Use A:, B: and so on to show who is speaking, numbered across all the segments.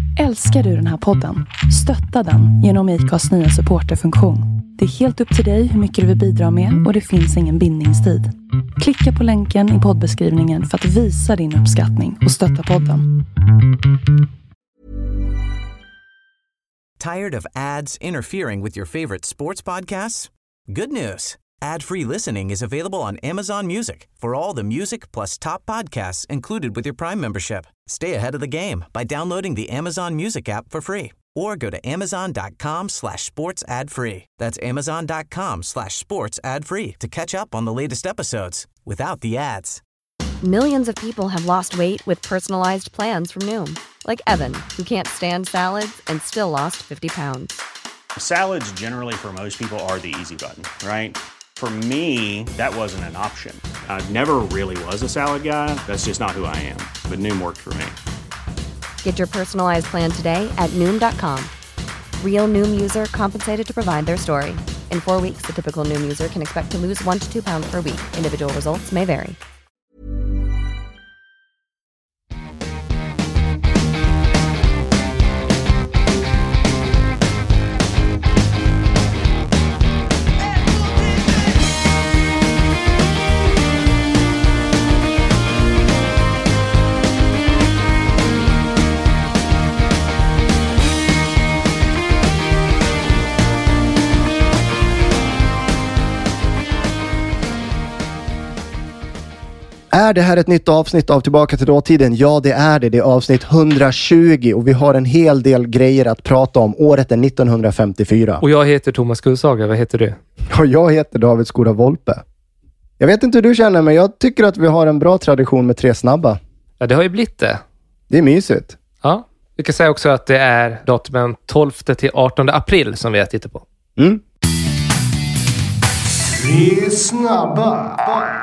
A: Älskar du den här podden? Stötta den genom IKAs nya supporterfunktion. Det är helt upp till dig hur mycket du vill bidra med och det finns ingen bindningstid. Klicka på länken i poddbeskrivningen för att visa din uppskattning och stötta podden.
B: Tired of ads interfering with your favorite sports podcasts? Good news. Ad-free listening is available on Amazon Music for all the music plus top podcasts included with your Prime membership. Stay ahead of the game by downloading the Amazon Music app for free or go to amazon.com/sports ad free. That's amazon.com/sports ad free to catch up on the latest episodes without the ads.
C: Millions of people have lost weight with personalized plans from Noom. Like Evan, who can't stand salads and still lost 50 pounds.
D: Salads generally for most people are the easy button, right? For me, that wasn't an option. I never really was a salad guy. That's just not who I am. But Noom worked for me.
C: Get your personalized plan today at Noom.com. Real Noom user compensated to provide their story. In 4 weeks, the typical Noom user can expect to lose 1 to 2 pounds per week. Individual results may vary.
E: Är det här ett nytt avsnitt av Tillbaka till dåtiden? Ja, det är det. Det är avsnitt 120 och vi har en hel del grejer att prata om. Året är 1954.
F: Och jag heter Thomas Gullsager. Vad heter du?
E: Och jag heter David Skoda Volpe. Jag vet inte hur du känner, men jag tycker att vi har en bra tradition med 3 snabba.
F: Ja, det har ju blivit det.
E: Det är mysigt.
F: Ja, vi kan säga också att det är datumen 12 till 18 april som vi har tittat på.
E: 3 snabba.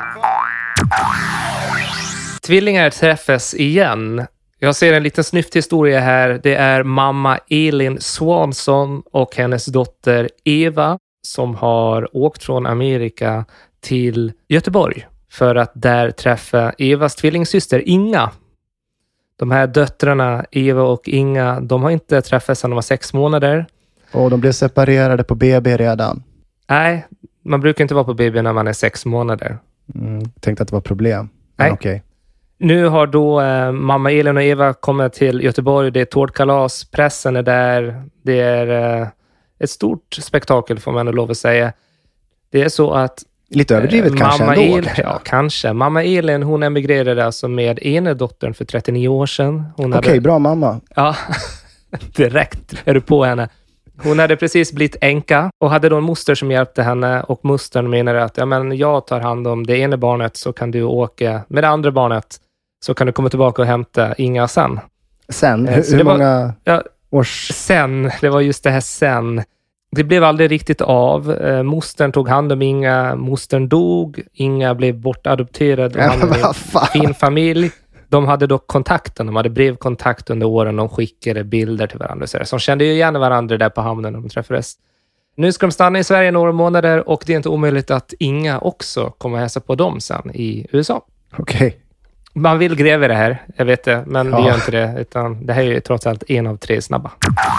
F: Tvillingar träffas igen. Jag ser en liten snyfthistoria här. Det är mamma Elin Swanson och hennes dotter Eva som har åkt från Amerika till Göteborg för att där träffa Evas tvillingsyster Inga. De här döttrarna, Eva och Inga, de har inte träffats sedan de var 6 månader.
E: Och de blev separerade på BB redan.
F: Nej, man brukar inte vara på BB när man är 6 månader.
E: Tänkte att det var problem.
F: Nej.
E: Okej.
F: Nu har då mamma Elin och Eva kommit till Göteborg. Det är tårtkalas, pressen är där. Det är ett stort spektakel får man lov att säga. Det är så att
E: lite överdrivet kanske
F: mamma
E: ändå.
F: Elin, ja, kanske. Mamma Elin, hon emigrerade alltså med ena dottern för 39 år sedan.
E: Okej, bra mamma.
F: Ja, direkt är du på henne. Hon hade precis blivit änka och hade då en moster som hjälpte henne och mostern menade att jag tar hand om det ena barnet så kan du åka med det andra barnet så kan du komma tillbaka och hämta Inga sen.
E: Sen? Hur många års?
F: Sen, det var just det här sen. Det blev aldrig riktigt av. Mostern tog hand om Inga, mostern dog, Inga blev bortadopterad och hade en fin familj. De hade dock kontakten, de hade brevkontakt under åren, de skickade bilder till varandra. Så de kände ju igen varandra där på hamnen när de träffades. Nu ska de stanna i Sverige några månader och det är inte omöjligt att Inga också kommer hälsa på dem sen i USA.
E: Okej.
F: Man vill gräva det här, jag vet det, men det gör inte det. Utan det här är ju trots allt 1 av 3 snabba.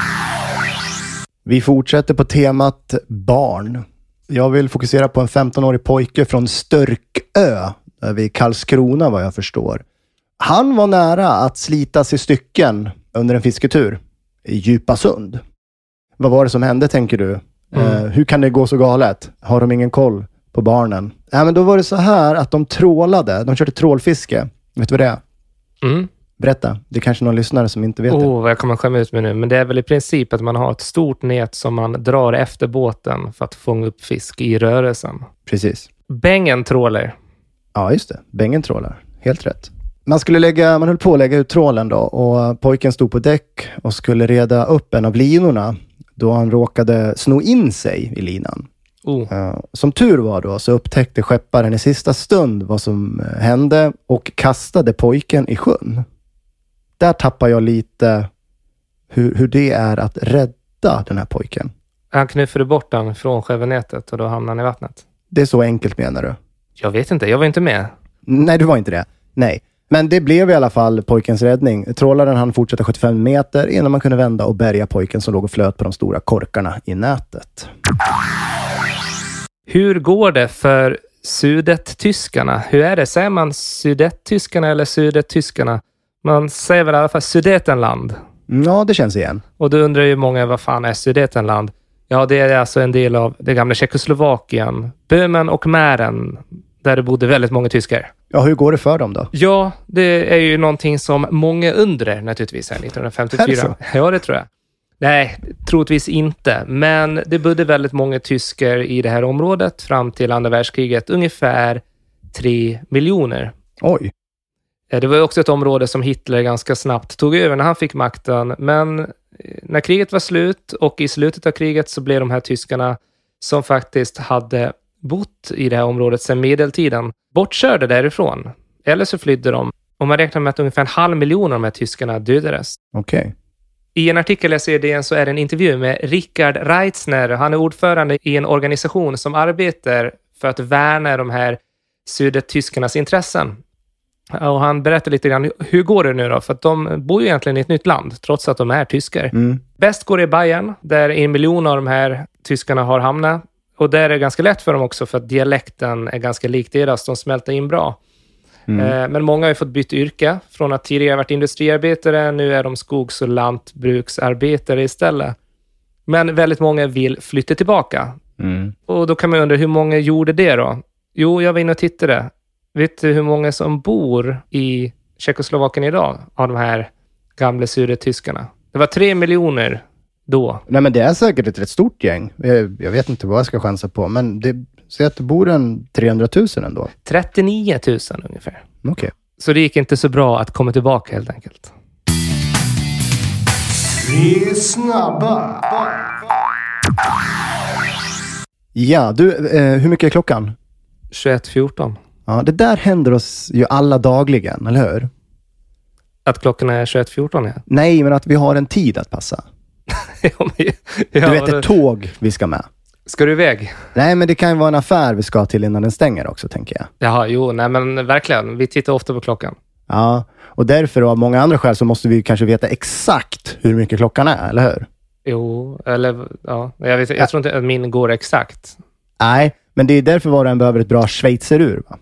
E: Vi fortsätter på temat barn. Jag vill fokusera på en 15-årig pojke från Störkö, där vid Karlskrona vad jag förstår. Han var nära att slitas i stycken under en fisketur i Djupasund. Vad var det som hände, tänker du? Hur kan det gå så galet? Har de ingen koll på barnen? Men då var det så här att de trålade. De körde trålfiske. Vet du vad det är? Berätta. Det är kanske någon lyssnare som inte vet det.
F: Vad jag kommer skämma ut med nu. Men det är väl i princip att man har ett stort nät som man drar efter båten för att fånga upp fisk i rörelsen.
E: Precis.
F: Bängen trålar.
E: Ja, just det. Bängen trålar. Helt rätt. Man höll på att lägga ut trålen då och pojken stod på däck och skulle reda upp en av linorna då han råkade sno in sig i linan. Som tur var då så upptäckte skepparen i sista stund vad som hände och kastade pojken i sjön. Där tappar jag lite hur det är att rädda den här pojken.
F: Han knuffade bort den från sjövenätet och då hamnade han i vattnet.
E: Det är så enkelt, menar du?
F: Jag vet inte, jag var inte med.
E: Nej, du var inte det. Nej. Men det blev i alla fall pojkens räddning. Trålaren hann fortsätta 75 meter innan man kunde vända och bärga pojken som låg och flöt på de stora korkarna i nätet.
F: Hur går det för Sudettyskarna? Hur är det? Säger man Sudettyskarna eller Sudettyskarna? Man säger väl i alla fall Sudetenland.
E: Ja, det känns igen.
F: Och då undrar ju många, vad fan är Sudetenland? Ja, det är alltså en del av det gamla Tjeckoslovakien. Böhmen och Mähren, där det bodde väldigt många tyskar.
E: Ja, hur går det för dem då?
F: Ja, det är ju någonting som många undrar naturligtvis här 1954.
E: Är det så?
F: Ja, det tror jag. Nej, troligtvis inte. Men det bodde väldigt många tyskar i det här området fram till andra världskriget. Ungefär 3 miljoner.
E: Oj.
F: Det var också ett område som Hitler ganska snabbt tog över när han fick makten. Men när kriget var slut och i slutet av kriget så blev de här tyskarna som faktiskt hade bott i det här området sedan medeltiden bortkörda därifrån. Eller så flydde de. Och man räknar med att ungefär 500 000 av de här tyskarna dödades.
E: Okej.
F: I en artikel jag ser i DN så är det en intervju med Richard Reitzner. Han är ordförande i en organisation som arbetar för att värna de här sudetyskarnas intressen. Och han berättar lite grann, hur går det nu då? För att de bor ju egentligen i ett nytt land, trots att de är tyskar. Bäst går det i Bayern, där 1 miljon av de här tyskarna har hamnat. Och där är det ganska lätt för dem också, för att dialekten är ganska lik deras. De smälter in bra. Men många har ju fått byta yrke. Från att tidigare varit industriarbetare, nu är de skogs- och lantbruksarbetare istället. Men väldigt många vill flytta tillbaka. Och då kan man undra, hur många gjorde det då? Jo, jag var inne och tittade. Vet du hur många som bor i Tjeckoslovakien idag av de här gamla sudetyskarna? Det var 3 miljoner då.
E: Nej, men det är säkert ett rätt stort gäng. Jag vet inte vad jag ska chansa på, men det säger att det bor en 300 000 ändå.
F: 39 000 ungefär.
E: Okej.
F: Så det gick inte så bra att komma tillbaka helt enkelt.
E: Vi är snabba. Ja, du, hur mycket är klockan?
F: 21:14.
E: Ja, det där händer oss ju alla dagligen, eller hur?
F: Att klockan är 21:14, ja.
E: Nej, men att vi har en tid att passa. Du vet, ett tåg vi ska med.
F: Ska du iväg?
E: Nej, men det kan ju vara en affär vi ska till innan den stänger också, tänker jag.
F: Jaha, jo, nej men verkligen. Vi tittar ofta på klockan.
E: Ja, och därför av många andra skäl så måste vi kanske veta exakt hur mycket klockan är, eller hur?
F: Jo, eller ja. Jag tror inte att min går exakt.
E: Nej, men det är därför var den behöver ett bra schweizerur, va?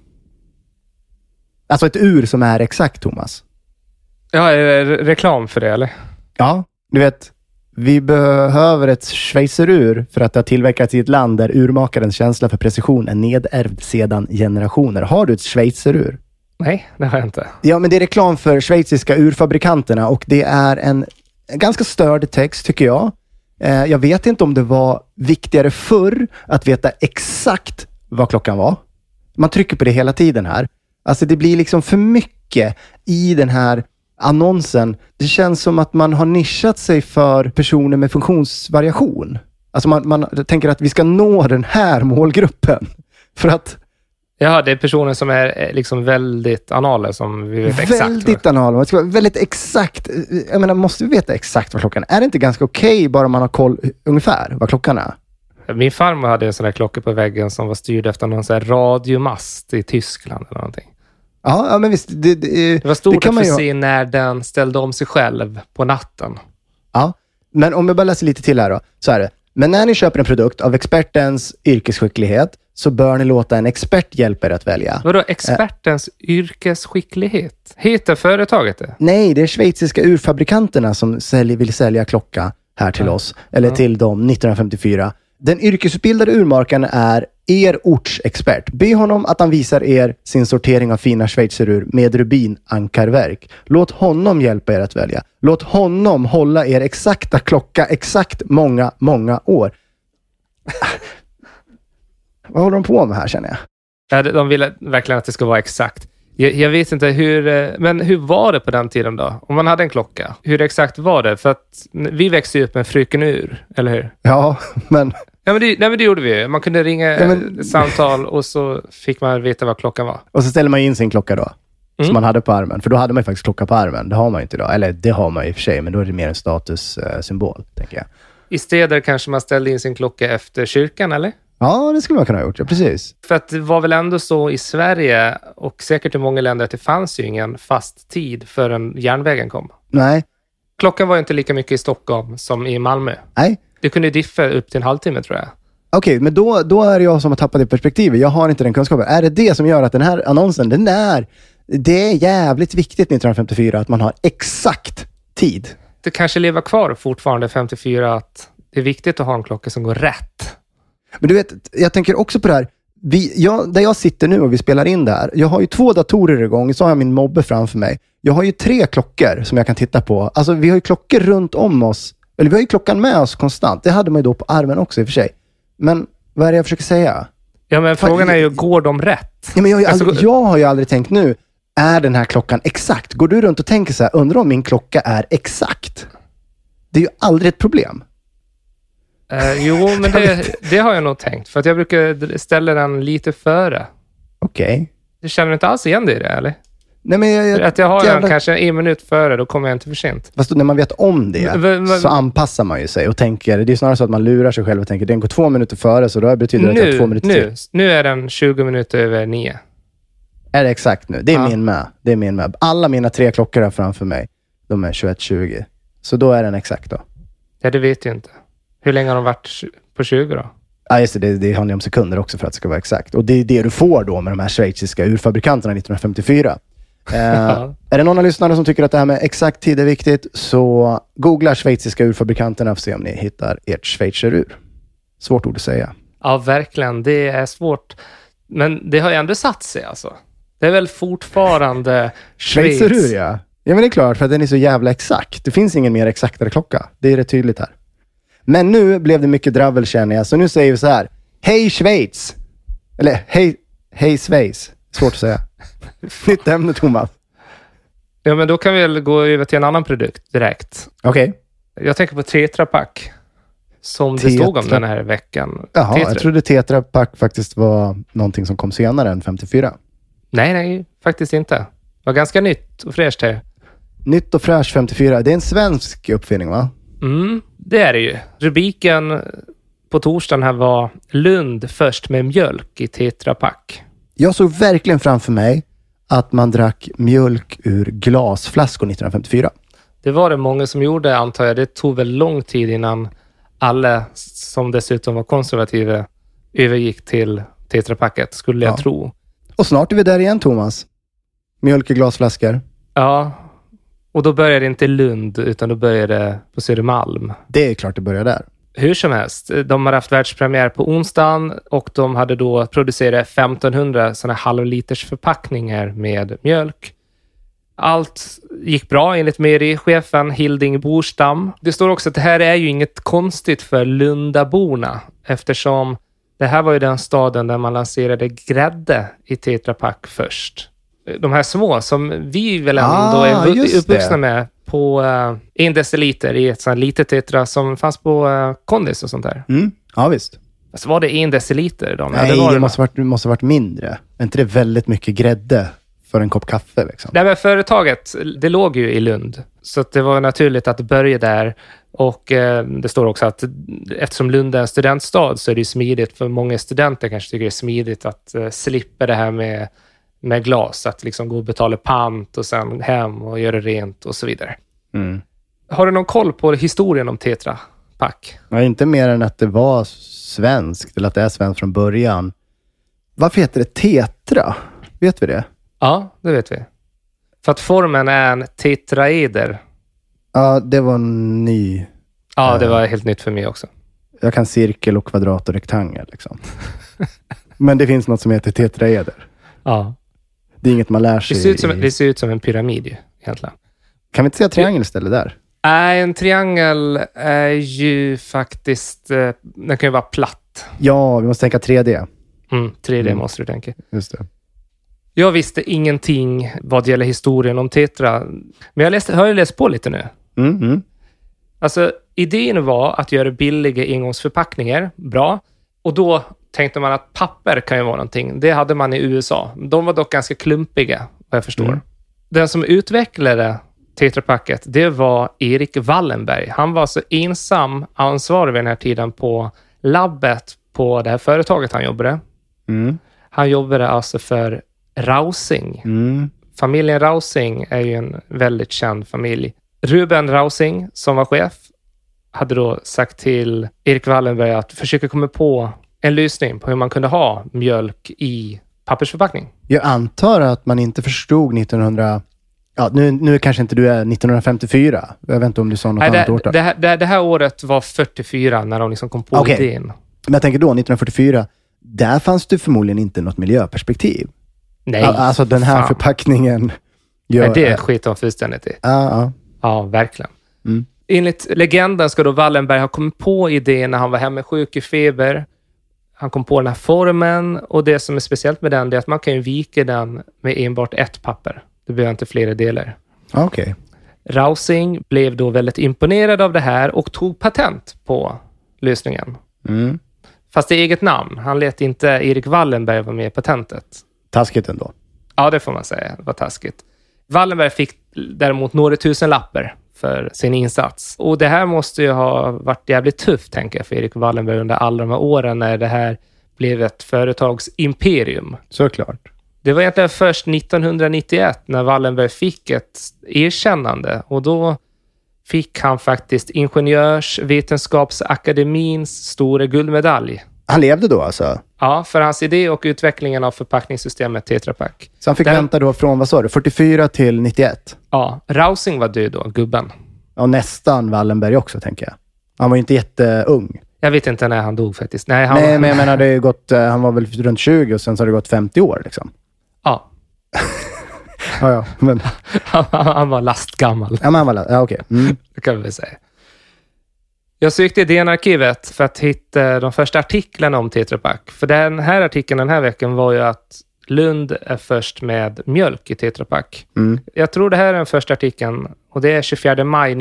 E: Alltså ett ur som är exakt, Thomas.
F: Ja, är det reklam för det, eller?
E: Ja, du vet, vi behöver ett schweizerur för att det har tillverkats i ett land där urmakarens känsla för precision är nedärvd sedan generationer. Har du ett schweizerur?
F: Nej, det har jag inte.
E: Ja, men det är reklam för schweiziska urfabrikanterna och det är en ganska störd text, tycker jag. Jag vet inte om det var viktigare förr att veta exakt vad klockan var. Man trycker på det hela tiden här. Alltså det blir liksom för mycket i den här annonsen. Det känns som att man har nischat sig för personer med funktionsvariation. Alltså man tänker att vi ska nå den här målgruppen. För att...
F: Ja, det är personer som är liksom väldigt anala, som vi vet exakt.
E: Väldigt anala. Man ska vara väldigt exakt. Jag menar, måste vi veta exakt vad klockan är? Är det inte ganska okej bara man har koll ungefär vad klockan är?
F: Min farmor hade en sån här klocka på väggen som var styrd efter någon sån här radiomast i Tyskland eller någonting.
E: Ja, men visst.
F: Det var stort att få se när den ställde om sig själv på natten.
E: Ja, men om jag bara läser lite till här då, så är det. Men när ni köper en produkt av expertens yrkesskicklighet så bör ni låta en expert hjälpa er att välja.
F: Vadå expertens yrkesskicklighet? Heter företaget det?
E: Nej, det är schweiziska urfabrikanterna som vill sälja klocka här till oss. Eller till dem 1954. Den yrkesutbildade urmakaren är er ortsexpert. Be honom att han visar er sin sortering av fina schweizerur med rubinankarverk. Låt honom hjälpa er att välja. Låt honom hålla er exakta klocka exakt många år. Vad håller de på med här, känner jag?
F: Ja, de vill verkligen att det ska vara exakt. Jag vet inte men hur var det på den tiden då? Om man hade en klocka, hur exakt var det? För att vi växte upp med fröken ur, eller hur?
E: Ja, men...
F: Ja, men det gjorde vi. Man kunde ringa samtal och så fick man veta vad klockan var. Och
E: så ställer man in sin klocka då. Som man hade på armen. För då hade man ju faktiskt klocka på armen. Det har man ju inte idag. Eller det har man ju i och för sig, men då är det mer en statussymbol, tänker jag.
F: I städer kanske man ställde in sin klocka efter kyrkan, eller?
E: Ja, det skulle man kunna ha gjort. Ja, precis.
F: För att det var väl ändå så i Sverige och säkert i många länder att det fanns ju ingen fast tid förrän järnvägen kom.
E: Nej.
F: Klockan var ju inte lika mycket i Stockholm som i Malmö.
E: Nej.
F: Det kunde diffa upp till en halvtimme, tror jag.
E: Okej, men då är det jag som har tappat det perspektivet. Jag har inte den kunskapen. Är det som gör att den här annonsen, det är jävligt viktigt 1954 att man har exakt tid?
F: Det kanske lever kvar fortfarande 54 att det är viktigt att ha en klocka som går rätt.
E: Men du vet, jag tänker också på det här. Där jag sitter nu och vi spelar in det här. Jag har ju 2 datorer igång. Så har jag min mobbe framför mig. Jag har ju 3 klockor som jag kan titta på. Alltså vi har ju klockor runt om oss. Eller vi har ju klockan med oss konstant. Det hade man ju då på armen också i och för sig. Men vad är det jag försöker säga?
F: Ja, men frågan är ju, går de rätt?
E: Ja, men jag har ju aldrig tänkt nu, är den här klockan exakt? Går du runt och tänker så här, undrar om min klocka är exakt? Det är ju aldrig ett problem.
F: Jo, men det har jag nog tänkt. För att jag brukar ställa den lite före.
E: Okej.
F: Du känner inte alls igen det i det, eller?
E: Nej, men
F: att jag har den kanske 1 minut före, då kommer jag inte för sent.
E: Fast när man vet om det så anpassar man ju sig och tänker, det är snarare så att man lurar sig själv och tänker, den går 2 minuter före, så då betyder det att jag har 2 minuter till.
F: Nu är den 20 minuter över 9.
E: Är det exakt nu? Det är min med. Alla mina 3 klockor här framför mig, de är 21:20. Så då är den exakt då.
F: Ja, det vet jag inte. Hur länge har de varit på 20 då?
E: Ja, just det handlar om sekunder också för att det ska vara exakt. Och det är det du får då med de här schweiziska urfabrikanterna 1954. Är det någon av lyssnarna som tycker att det här med exakt tid är viktigt, så googla schweiziska urfabrikanterna för att se om ni hittar ert schweizerur. Svårt ord att säga.
F: Ja, verkligen. Det är svårt. Men det har ju ändå satt sig alltså. Det är väl fortfarande
E: schweizerur, ja. Ja, men det är klart, för att den är så jävla exakt. Det finns ingen mer exaktare klocka. Det är rätt tydligt här. Men nu blev det mycket dravel, känner jag. Så nu säger vi så här: hej Schweiz! Eller hej Schweiz. Svårt att säga. Nytt ämne, Thomas.
F: Ja, men då kan vi väl gå över till en annan produkt direkt.
E: Okej.
F: Jag tänker på Tetra Pak. Som det stod om den här veckan.
E: Jaha,
F: Tetra.
E: Jag trodde Tetra Pak faktiskt var någonting som kom senare än 54.
F: Nej, faktiskt inte. Det var ganska nytt och fräscht här.
E: Nytt och fräscht 54. Det är en svensk uppfinning, va?
F: Det är det ju. Rubriken på torsdagen här var Lund först med mjölk i Tetra Pak.
E: Jag såg verkligen framför mig att man drack mjölk ur glasflaskor 1954.
F: Det var det många som gjorde, antar jag. Det tog väl lång tid innan alla som dessutom var konservativa övergick till Tetra Paket, skulle jag tro. Och
E: snart är vi där igen, Thomas. Mjölk i glasflaskor.
F: Ja, och då började det inte i Lund, utan då började det på Södermalm.
E: Det är klart det börjar där.
F: Hur som helst, de har haft världspremiär på onsdagen och de hade då producerat 1500 sådana halvliters förpackningar med mjölk. Allt gick bra enligt mejerichefen Hilding Borstam. Det står också att det här är ju inget konstigt för Lundaborna, eftersom det här var ju den staden där man lanserade grädde i Tetra Pak först. De här små som vi väl ändå är uppvuxna med på 1 deciliter i ett sånt litet Tetra som fanns på Kondis och sånt där.
E: Ja, visst.
F: Alltså var det 1 deciliter då?
E: Nej, det måste varit mindre. Är inte det väldigt mycket grädde för en kopp kaffe liksom?
F: Nej, men företaget, det låg ju i Lund. Så att det var naturligt att börja där. Och det står också att eftersom Lund är en studentstad så är det ju smidigt. För många studenter kanske tycker det är smidigt att slippa det här med glas. Att liksom gå och betala pant och sen hem och göra rent och så vidare. Har du någon koll på historien om Tetra Pak?
E: Ja, inte mer än att det var svenskt, eller att det är svenskt från början. Varför heter det Tetra? Vet vi det?
F: Ja, det vet vi. För att formen är en tetraeder.
E: Ja, det var en ny.
F: Ja, det var helt nytt för mig också.
E: Jag kan cirkel och kvadrat och rektangel liksom. Men det finns något som heter tetraeder.
F: Ja.
E: Det är inget man lär sig.
F: Det ser ut som en pyramid egentligen.
E: Kan vi inte säga triangel istället där?
F: Nej, en triangel är ju faktiskt... Den kan ju vara platt.
E: Ja, vi måste tänka 3D.
F: 3D måste du tänka.
E: Just det.
F: Jag visste ingenting vad gäller historien om Tetra. Men har jag läst på lite nu. Alltså, idén var att göra billiga engångsförpackningar. Bra. Och då tänkte man att papper kan ju vara någonting. Det hade man i USA. De var dock ganska klumpiga, vad jag förstår. Den som utvecklade Tetra Paket, det var Erik Wallenberg. Han var så ensam ansvarig vid den här tiden på labbet på det här företaget han jobbade. Han jobbade alltså för Rausing. Familjen Rausing är ju en väldigt känd familj. Ruben Rausing, som var chef, hade då sagt till Erik Wallenberg att försöka komma på en lösning på hur man kunde ha mjölk i pappersförpackning.
E: Jag antar att man inte förstod 1900... Ja, nu kanske inte du är 1954. Jag vet inte om du sa något annat årtal.
F: Det här året var 44 när de liksom kom på idén.
E: Men jag tänker då, 1944, där fanns det förmodligen inte något miljöperspektiv.
F: Nej.
E: Alltså den här förpackningen...
F: Nej, det skiter de fullständigt i. Ja, verkligen. Enligt legenden ska då Wallenberg ha kommit på idén när han var hemma sjuk i feber. Han kom på den här formen, och det som är speciellt med den är att man kan ju vika den med enbart ett papper. Det behöver inte flera delar.
E: Okej.
F: Rausing blev då väldigt imponerad av det här och tog patent på lösningen. Fast i eget namn. Han lät inte Erik Wallenberg vara med i patentet.
E: Taskigt ändå.
F: Ja, det får man säga. Det var taskigt. Wallenberg fick däremot några tusen lappar för sin insats. Och det här måste ju ha varit jävligt tufft, tänker jag, för Erik Wallenberg under alla de här åren när det här blev ett företags imperium.
E: Såklart. Det
F: var egentligen först 1991 när Wallenberg fick ett erkännande, och då fick han faktiskt Ingenjörsvetenskapsakademins stora guldmedalj.
E: Han levde då alltså?
F: Ja, för hans idé och utvecklingen av förpackningssystemet Tetra Pak.
E: Så han fick vänta då från, vad sa du, 44 till 91?
F: Ja, Rausing var död då, gubben.
E: Ja, nästan Wallenberg också, tänker jag. Han var ju inte jätteung.
F: Jag vet inte när han dog faktiskt.
E: Nej, men jag menar, det är gått, han var väl runt 20 och sen så har det gått 50 år liksom.
F: Ja.
E: Ja, men...
F: han var lastgammal.
E: Ja, men han var okej.
F: Det kan vi väl säga. Jag sökte i DN-arkivet för att hitta de första artiklarna om Tetra Pak. För den här artikeln den här veckan var ju att Lund är först med mjölk i Tetra Pak. Jag tror det här är den första artikeln, och det är 24 maj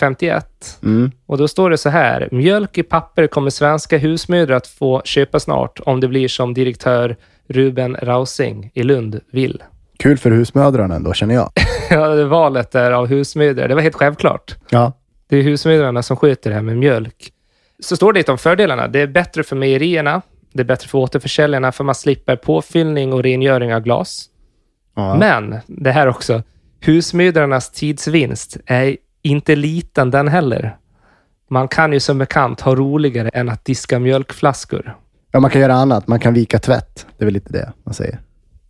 F: 1951. Och då står det så här: mjölk i papper kommer svenska husmödrar att få köpa snart om det blir som direktör Ruben Rausing i Lund vill.
E: Kul för husmödrarna ändå, känner jag.
F: Ja, det valet där av husmödrar, det var helt självklart.
E: Ja.
F: Det är husmödrarna som sköter det här med mjölk. Så står det lite om fördelarna. Det är bättre för mejerierna. Det är bättre för återförsäljarna, för man slipper påfyllning och rengöring av glas. Ja. Men det här också. Husmödrarnas tidsvinst är inte liten den heller. Man kan ju som bekant ha roligare än att diska mjölkflaskor.
E: Ja, man kan göra annat. Man kan vika tvätt. Det är väl lite det man säger.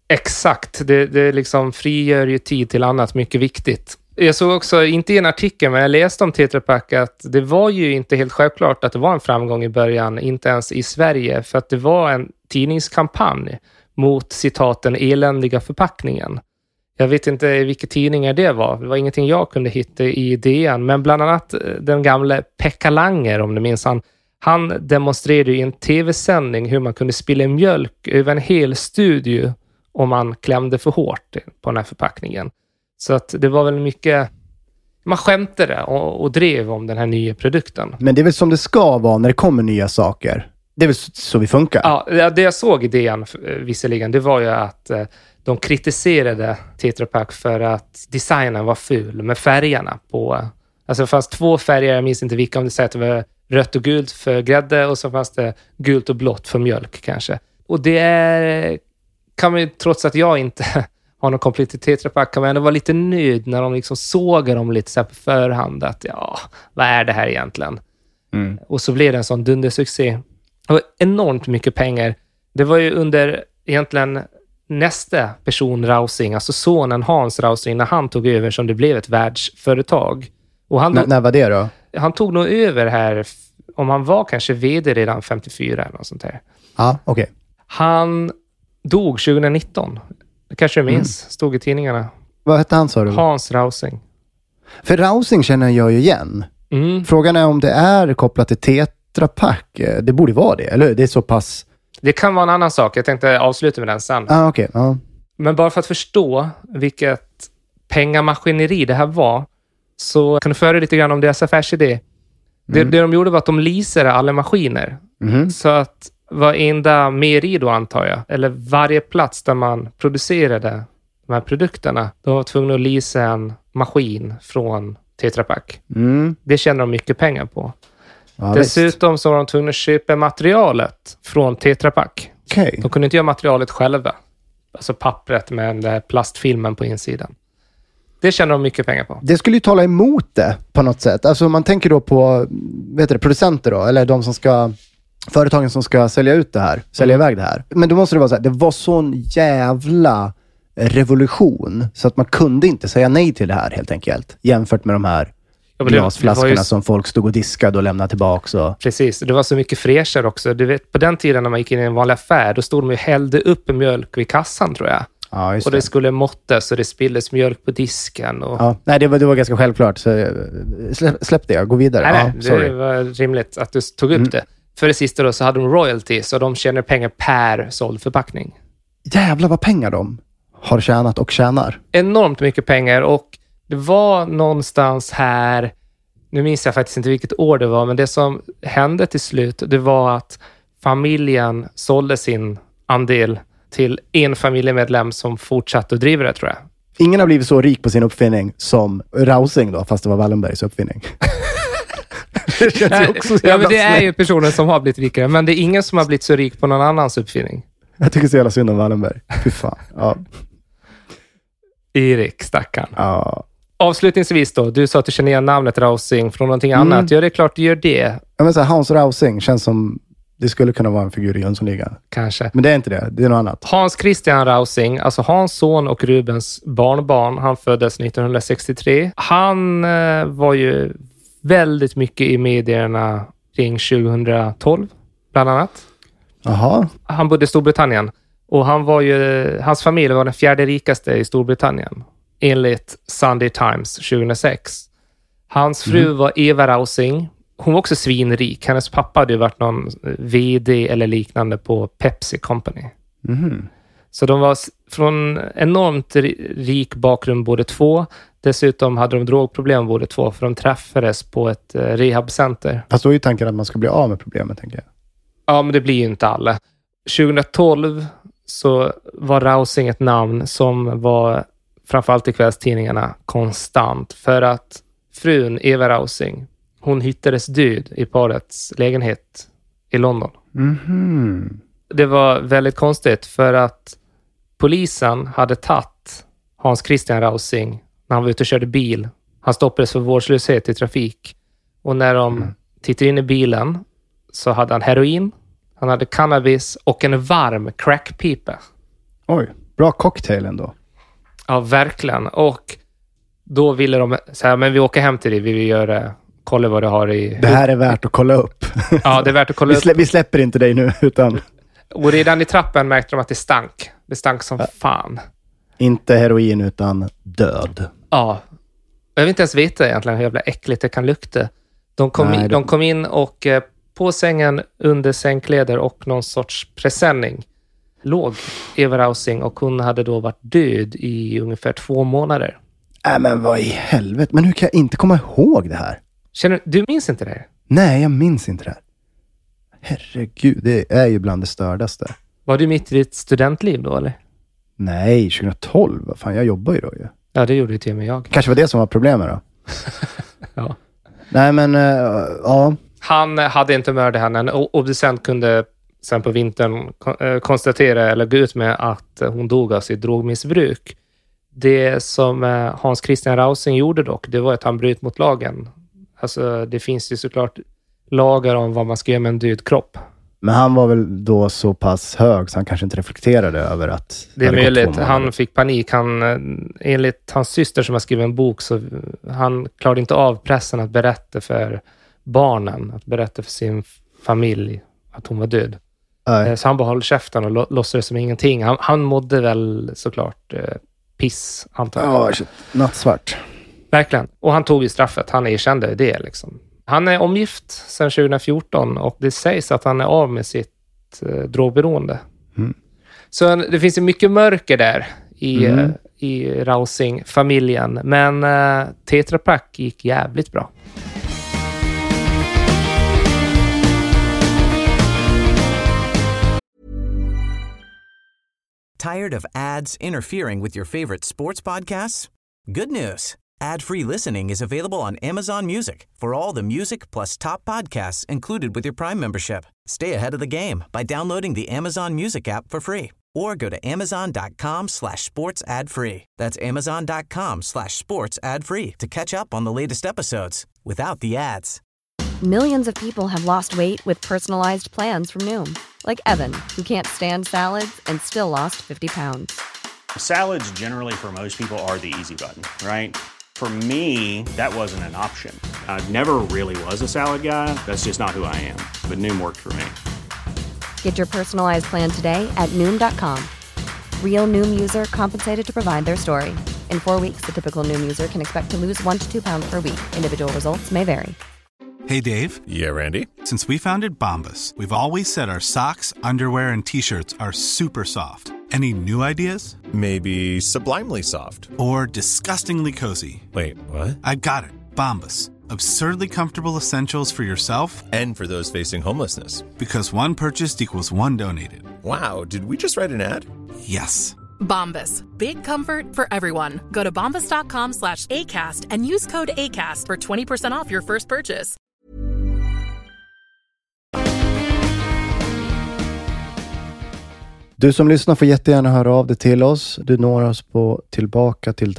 F: Exakt. Det liksom frigör ju tid till annat mycket viktigt. Jag såg också, inte i en artikel, men jag läste om Tetra Pak att det var ju inte helt självklart att det var en framgång i början, inte ens i Sverige, för att det var en tidningskampanj mot citaten eländiga förpackningen. Jag vet inte vilka tidningar det var ingenting jag kunde hitta i DN, men bland annat den gamla Pekka Langer, om du minns han demonstrerade i en tv-sändning hur man kunde spilla mjölk över en hel studio om man klämde för hårt på den här förpackningen. Så att det var väl mycket... Man skämtade och drev om den här nya produkten.
E: Men det är väl som det ska vara när det kommer nya saker. Det är väl så vi funkar.
F: Ja, det jag såg i DN visserligen, det var ju att de kritiserade Tetra Pak för att designen var ful med färgerna på... Alltså det fanns 2 färger, jag minns inte vilka, om det säger att det var rött och gult för grädde och så fanns det gult och blått för mjölk kanske. Och det är... kan man ju, trots att jag inte har någon koppling till Tetra Pak, kan man ändå vara lite nöjd när de liksom sågar dem lite så här på förhand att vad är det här egentligen? Och så blev det en sån dundersuccé. Det var enormt mycket pengar. Det var ju under egentligen nästa person Rausing, alltså sonen Hans Rausing, när han tog över som det blev ett världsföretag. Och
E: när var det då?
F: Han tog nog över här, om han var kanske vd redan 54 eller något sånt här.
E: Ja, okej.
F: Han dog 2019. Det kanske du minns, stod i tidningarna.
E: Vad hette han, sa du?
F: Hans Rausing.
E: För Rausing känner jag ju igen. Frågan är om det är kopplat till Tetra Pak. Det borde vara det, eller det är så pass...
F: Det kan vara en annan sak. Jag tänkte avsluta med den sen.
E: Okej.
F: Men bara för att förstå vilket pengamaskineri det här var, så kan du föra lite grann om deras affärsidé. Det de gjorde var att de leasade alla maskiner. Så att varenda mejeri då, antar jag, eller varje plats där man producerade de här produkterna, de var tvungna att leasa en maskin från Tetra Pak. Det tjänar de mycket pengar på.
E: Ja,
F: Dessutom så var de tvungna att köpa materialet från Tetra Pak.
E: Okay.
F: De kunde inte göra materialet själva. Alltså pappret med den där plastfilmen på insidan. Det tjänar de mycket pengar på.
E: Det skulle ju tala emot det på något sätt. Alltså man tänker då på producenter då, eller de som ska, företagen som ska sälja ut det här, sälja iväg det här. Men då måste det vara så här, det var sån jävla revolution så att man kunde inte säga nej till det här helt enkelt. Jämfört med de här glasflaskorna som folk stod och diskade och lämnade tillbaka. Och...
F: Precis, det var så mycket fräschare också. Du vet, på den tiden när man gick in i en vanlig affär, då stod de och hällde upp mjölk vid kassan tror jag.
E: Ja, just
F: och det skulle måttas och det spilldes mjölk på disken. Och...
E: Ja, nej, det var ganska självklart. Så släpp det, gå vidare.
F: Nej, det var rimligt att du tog upp det. För det sista då så hade de royalty, så de tjänar pengar per såld förpackning.
E: Jävlar vad pengar de har tjänat och tjänar.
F: Enormt mycket pengar, och det var någonstans här, nu minns jag faktiskt inte vilket år det var, men det som hände till slut, det var att familjen sålde sin andel till en familjemedlem som fortsatte att driva det, tror jag.
E: Ingen har blivit så rik på sin uppfinning som Rausing då, fast det var Wallenbergs uppfinning. Det känns också så
F: men det är ju personen som har blivit rikare, men det är ingen som har blivit så rik på någon annans uppfinning.
E: Jag tycker så jävla synd om Wallenberg. Fy fan. Ja.
F: Erik, stackarn.
E: Ja.
F: Avslutningsvis då, du sa att du känner igen namnet Rausing från någonting annat. Ja, det är klart du gör det.
E: Ja, men så här, Hans Rausing känns som det skulle kunna vara en figur i Jönssonligan.
F: Kanske.
E: Men det är inte det, det är något annat.
F: Hans Christian Rausing, alltså Hans son och Rubens barnbarn, han föddes 1963. Han var ju väldigt mycket i medierna kring 2012, bland annat.
E: Aha.
F: Han bodde i Storbritannien. Och hans familj var den fjärde rikaste i Storbritannien, enligt Sunday Times 2006. Hans fru var Eva Rausing. Hon var också svinrik. Hennes pappa hade ju varit någon vd eller liknande på Pepsi Company.
E: Mm.
F: Så de var från enormt rik bakgrund båda två. Dessutom hade de drogproblem båda två, för de träffades på ett rehabcenter.
E: Fast då är ju tanken att man ska bli av med problemet, tänker jag.
F: Ja, men det blir ju inte alla. 2012 så var Rausing ett namn som var framförallt i kvällstidningarna konstant, för att frun Eva Rausing, hon hittades död i parets lägenhet i London.
E: Mm-hmm.
F: Det var väldigt konstigt, för att polisen hade tagit Hans Christian Rausing när han var ute och körde bil. Han stoppades för vårdslöshet i trafik. Och när de tittade in i bilen så hade han heroin, han hade cannabis och en varm crackpipa.
E: Oj, bra cocktail ändå.
F: Ja, verkligen. Och då ville de säga, men vi åker hem till dig, vi vill göra, kolla vad du har i...
E: Det här är värt att kolla upp.
F: Ja, det är värt att kolla upp.
E: Vi släpper inte dig nu, utan...
F: Och redan i trappen märkte de att det stank. Det stank som fan.
E: Inte heroin, utan död.
F: Ja. Jag vill inte ens veta egentligen hur jävla äckligt det kan lukta. De kom in och på sängen, under sängkläder och någon sorts presenning låg Eva Rausing, och hon hade då varit död i ungefär 2 månader.
E: Men vad i helvete? Men hur kan jag inte komma ihåg det här?
F: Du minns inte det?
E: Nej, jag minns inte det här. Herregud, det är ju bland det stördaste.
F: Var du mitt i ditt studentliv då, eller?
E: Nej, 2012. Vad fan, jag jobbar ju då ju.
F: Ja, det gjorde ju till och med jag.
E: Kanske var det som var problemet då.
F: Ja.
E: Nej, men ja.
F: Han hade inte mördat henne. En obducent kunde sen på vintern konstatera eller gå ut med att hon dog av sitt drogmissbruk. Det som Hans Christian Rausing gjorde dock, det var att han bröt mot lagen. Alltså, det finns ju såklart lagar om vad man ska göra med en död kropp. Men
E: han var väl då så pass hög så han kanske inte reflekterade över att...
F: Det är möjligt. Han fick panik. Enligt hans syster som har skrivit en bok, så han klarade inte av pressen att berätta för barnen, att berätta för sin familj att hon var död. Så han bara höll käften och låtsades som ingenting. Han mådde väl såklart piss, antar jag.
E: Ja, nattsvart.
F: Verkligen. Och han tog ju straffet. Han erkände det liksom. Han är omgift sedan 2014 och det sägs att han är av med sitt drogberoende. Mm. Så det finns ju mycket mörker där i Rausing-familjen. Men Tetra Pak gick jävligt bra.
B: Tired of ads interfering with your favorite sports podcasts? Good news. Ad-free listening is available on Amazon Music for all the music plus top podcasts included with your Prime membership. Stay ahead of the game by downloading the Amazon Music app for free or go to amazon.com/sports ad free. That's amazon.com/sports ad free to catch up on the latest episodes without the ads.
C: Millions of people have lost weight with personalized plans from Noom. Like Evan, who can't stand salads and still lost 50 pounds.
D: Salads generally for most people are the easy button, right? For me, that wasn't an option. I never really was a salad guy. That's just not who I am. But Noom worked for me.
C: Get your personalized plan today at Noom.com. Real Noom user compensated to provide their story. In 4 weeks, the typical Noom user can expect to lose 1 to 2 pounds per week. Individual results may vary.
G: Hey, Dave.
H: Yeah, Randy.
G: Since we founded Bombas, we've always said our socks, underwear, and T-shirts are super soft. Any new ideas?
H: Maybe sublimely soft.
G: Or disgustingly cozy.
H: Wait, what?
G: I got it. Bombas. Absurdly comfortable essentials for yourself
H: and for those facing homelessness.
G: Because one purchased equals one donated.
H: Wow, did we just write an ad?
G: Yes.
I: Bombas. Big comfort for everyone. Go to bombas.com/ACAST and use code ACAST for 20% off your first purchase.
E: Du som lyssnar får jättegärna höra av dig till oss. Du når oss på tillbaka till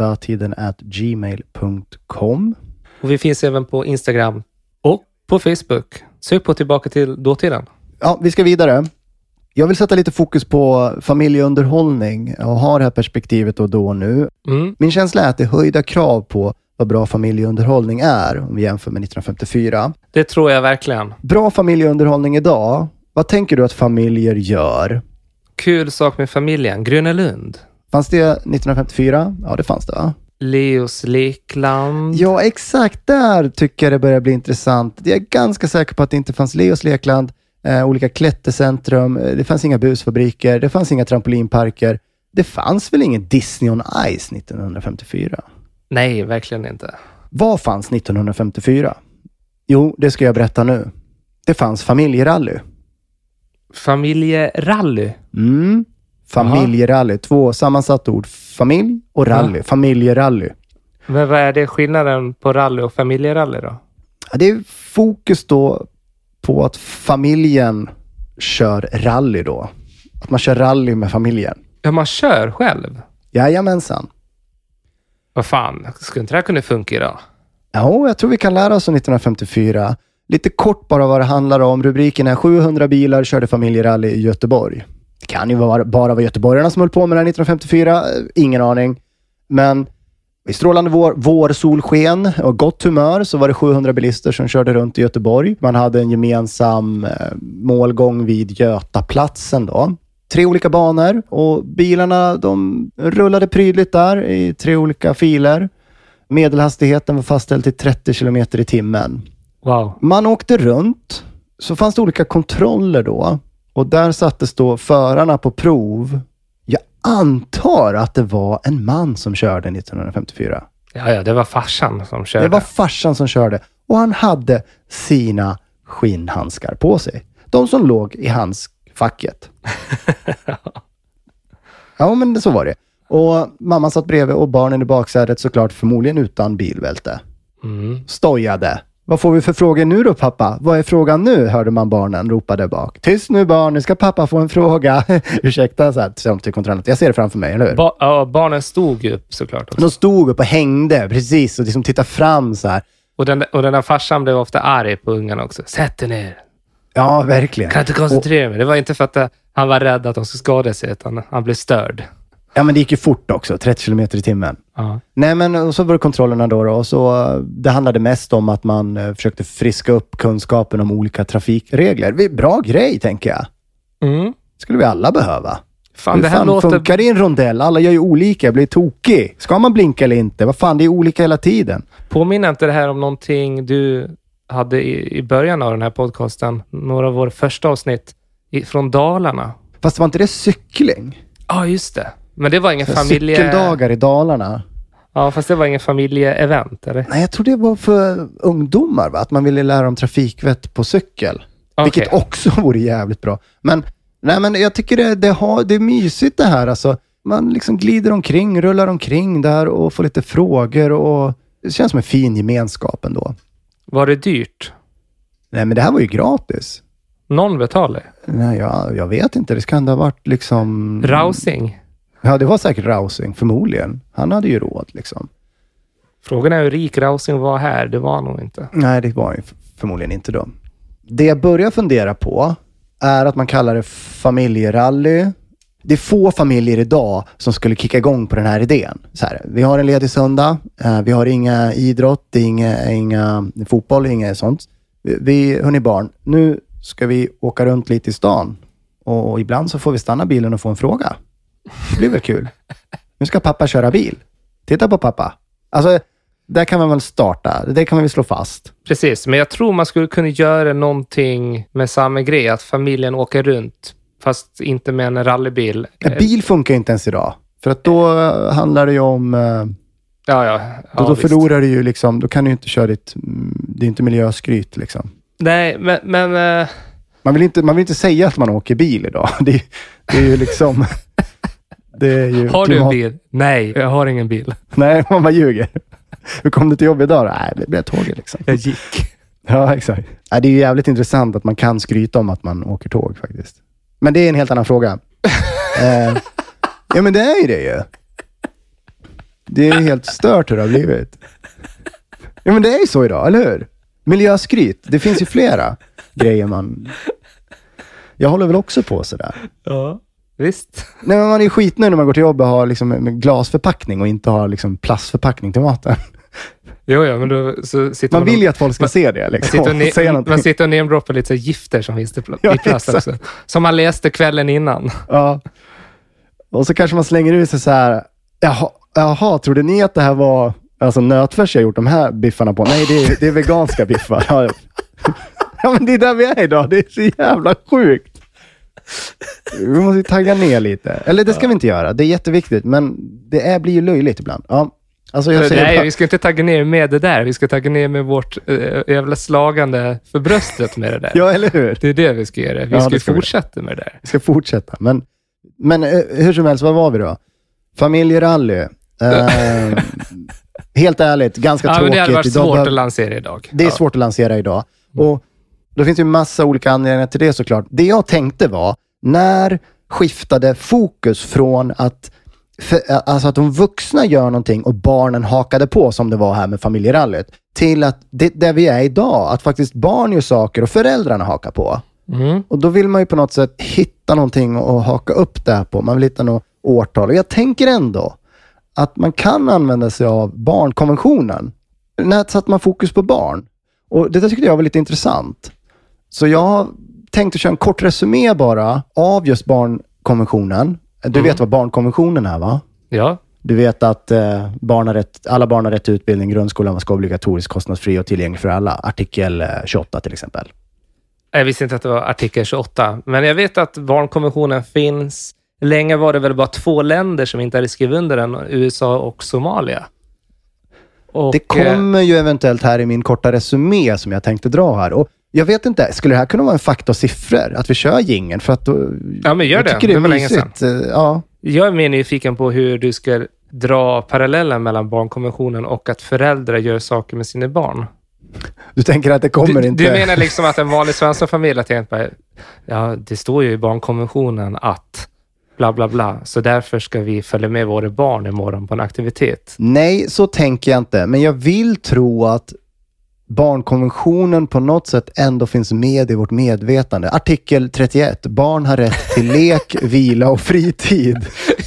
E: datiden@gmail.com.
F: Och vi finns även på Instagram och på Facebook. Sök på Tillbaka till dåtiden.
E: Ja, vi ska vidare. Jag vill sätta lite fokus på familjeunderhållning och ha det här perspektivet då och nu. Min känsla är att det är höjda krav på vad bra familjeunderhållning är om vi jämför med 1954.
F: Det tror jag verkligen.
E: Bra familjeunderhållning idag, vad tänker du att familjer gör?
F: Kul sak med familjen. Gröna Lund.
E: Fanns det 1954? Ja, det fanns det, va?
F: Leos lekland.
E: Ja, exakt. Där tycker jag det börjar bli intressant. Jag är ganska säker på att det inte fanns Leos lekland, olika klättercentrum, det fanns inga busfabriker, det fanns inga trampolinparker. Det fanns väl ingen Disney on Ice 1954?
F: Nej, verkligen inte.
E: Vad fanns 1954? Jo, det ska jag berätta nu. Det fanns familjerally.
F: Familjerally?
E: Familjerally. 2 sammansatta ord. Familj och rally. Ja. Familjerally.
F: Men vad är det skillnaden på rally och familjerally då?
E: Ja, det är fokus då på att familjen kör rally då. Att man kör rally med familjen.
F: Ja, man kör själv?
E: Jajamensan.
F: Vad fan, skulle inte det här kunna funka idag?
E: Ja, jag tror vi kan lära oss om 1954. Lite kort bara vad det handlar om. Rubriken är 700 bilar körde familjerally i Göteborg. Det kan ju bara vara göteborgarna som höll på med det 1954. Ingen aning. Men i strålande vårsolsken och gott humör så var det 700 bilister som körde runt i Göteborg. Man hade en gemensam målgång vid Götaplatsen då. 3 olika banor och bilarna de rullade prydligt där i 3 olika filer. Medelhastigheten var fastställd till 30 km i timmen.
F: Wow.
E: Man åkte runt, så fanns det olika kontroller då. Och där sattes då förarna på prov. Jag antar att det var en man som körde 1954.
F: Ja, det var farsan som körde.
E: Det var farsan som körde. Och han hade sina skinnhandskar på sig. De som låg i handskfacket. Ja, men så var det. Och mamman satt bredvid och barnen i baksätet såklart förmodligen utan bilbälte. Stojade. Vad får vi för frågor nu då, pappa? Vad är frågan nu? Hörde man barnen ropa där bak. Tyst nu barn, nu ska pappa få en fråga. Ursäkta, så här, till kontrollen. Jag ser det framför mig, eller hur?
F: Barnen stod upp såklart också.
E: De stod upp och hängde, precis. Och liksom tittade fram så här.
F: Och den där farsan blev ofta arg på ungarna också. Sätt dig ner.
E: Ja, verkligen.
F: Kan inte koncentrera mig. Det var inte för att han var rädd att de skulle skada sig, utan han blev störd.
E: Ja, men det gick ju fort också. 30 km i timmen. Nej, men och så var det kontrollerna då. Och så, det handlade mest om att man försökte friska upp kunskapen om olika trafikregler. Bra grej, tänker jag. Skulle vi alla behöva.
F: Fan, det här låter...
E: funkar det i en rondell? Alla gör ju olika. Jag blir tokig. Ska man blinka eller inte? Vad fan, det är olika hela tiden.
F: Påminner inte det här om någonting du hade i början av den här podcasten? Några av våra första avsnitt från Dalarna.
E: Fast var inte det cykling?
F: Ja, just det. Men det var ingen
E: cykeldagar i Dalarna.
F: Ja, fast det var ingen familjeevent, eller?
E: Nej, jag tror det var för ungdomar, va? Att man ville lära dem trafikvett på cykel. Okay. Vilket också vore jävligt bra. Men jag tycker det är mysigt det här. Alltså, man liksom glider omkring, rullar omkring där och får lite frågor. Och Det känns som en fin gemenskap ändå.
F: Var det dyrt?
E: Nej, men det här var ju gratis.
F: Någon betalade?
E: Nej, jag vet inte. Det ska ändå ha varit liksom...
F: Rausing?
E: Ja, det var säkert Rausing, förmodligen. Han hade ju råd liksom.
F: Frågan är hur rik Rausing var här. Det var nog inte.
E: Nej, det var ju förmodligen inte då. Det jag börjar fundera på är att man kallar det familjerally. Det är få familjer idag som skulle kicka igång på den här idén. Så här, vi har en ledig söndag. Vi har inga idrott, det är inga fotboll, inga sånt. Hörni barn, nu ska vi åka runt lite i stan. Och ibland så får vi stanna bilen och få en fråga. Det blir väl kul. Nu ska pappa köra bil. Titta på pappa. Alltså, där kan man väl starta. Det kan man väl slå fast.
F: Precis, men jag tror man skulle kunna göra någonting med samma grej. Att familjen åker runt, fast inte med en rallybil.
E: Bil funkar inte ens idag. För att då handlar det ju om... Då förlorar du ju liksom... Då kan du ju inte köra det är inte miljöskryt liksom.
F: Nej, men
E: Man vill inte säga att man åker bil idag. Det är ju liksom... Det är ju
F: har du en bil? Nej, jag har ingen bil.
E: Nej, man bara ljuger. Hur kom du till jobb idag? Nej, det blev tåget liksom.
F: Jag gick.
E: Ja, exakt. Det är ju jävligt intressant att man kan skryta om att man åker tåg faktiskt. Men det är en helt annan fråga. Ja, men det är ju det ju. Det är helt stört hur det har blivit. Ja, men det är ju så idag, eller hur? Miljöskryt, det finns ju flera grejer man... Jag håller väl också på sådär.
F: Ja, visst.
E: Nej, men man är ju skitnöjd när man går till jobbet och har liksom en glasförpackning och inte har liksom plastförpackning till maten.
F: Jo, men då så sitter
E: man vill ju att folk ska se det. Liksom.
F: Man sitter och namedroppar lite så gifter som finns i plast också. Som man läste kvällen innan. Ja.
E: Och så kanske man slänger ut sig så här. Jaha, trodde ni att det här var alltså nötfärs jag gjort de här biffarna på? Nej, det är veganska biffar. Ja, men det är där vi är idag. Det är så jävla sjukt. Vi måste ju tagga ner lite. Eller det ska vi inte göra. Det är jätteviktigt. Men det blir ju löjligt ibland. Ja. Alltså
F: Nej, vi ska inte tagga ner med det där. Vi ska tagga ner med vårt jävla slagande för bröstet med det där.
E: Ja, eller hur?
F: Det är det vi ska göra. Vi ska fortsätta med det där.
E: Vi ska fortsätta. Men hur som helst, vad var vi då? Familjerally. Helt ärligt, ganska tråkigt.
F: Men det hade varit svårt att lansera idag.
E: Det är svårt att lansera idag. Och då finns ju massa olika anledningar till det såklart. Det jag tänkte var, när skiftade fokus från att de vuxna gör någonting och barnen hakade på, som det var här med familjerallyt, till att där vi är idag, att faktiskt barn gör saker och föräldrarna hakar på. Mm. Och då vill man ju på något sätt hitta någonting och haka upp där på. Man vill hitta något årtal. Och jag tänker ändå att man kan använda sig av barnkonventionen. När satt man fokus på barn? Och det tyckte jag var lite intressant. Så jag tänkte köra en kort resumé bara av just barnkonventionen. Du vet vad barnkonventionen är, va?
F: Ja.
E: Du vet att alla barn har rätt till utbildning. Grundskolan ska obligatorisk, kostnadsfri och tillgänglig för alla. Artikel 28 till exempel.
F: Jag visste inte att det var artikel 28. Men jag vet att barnkonventionen finns. Länge var det väl bara 2 länder som inte hade skrivit under den. USA och Somalia. Och,
E: det kommer ju eventuellt här i min korta resumé som jag tänkte dra här. Och jag vet inte, skulle det här kunna vara en fakta och siffror? Att vi kör jingeln? För att då,
F: ja, men gör det.
E: Det var länge sedan. Ja.
F: Jag är mer nyfiken på hur du ska dra parallellen mellan barnkonventionen och att föräldrar gör saker med sina barn.
E: Du tänker att det kommer inte...
F: Du menar liksom att en vanlig svensk familj har tänkt på, ja, det står ju i barnkonventionen att bla bla bla, så därför ska vi följa med våra barn imorgon på en aktivitet.
E: Nej, så tänker jag inte. Men jag vill tro att barnkonventionen på något sätt ändå finns med i vårt medvetande. Artikel 31. Barn har rätt till lek, vila och fritid.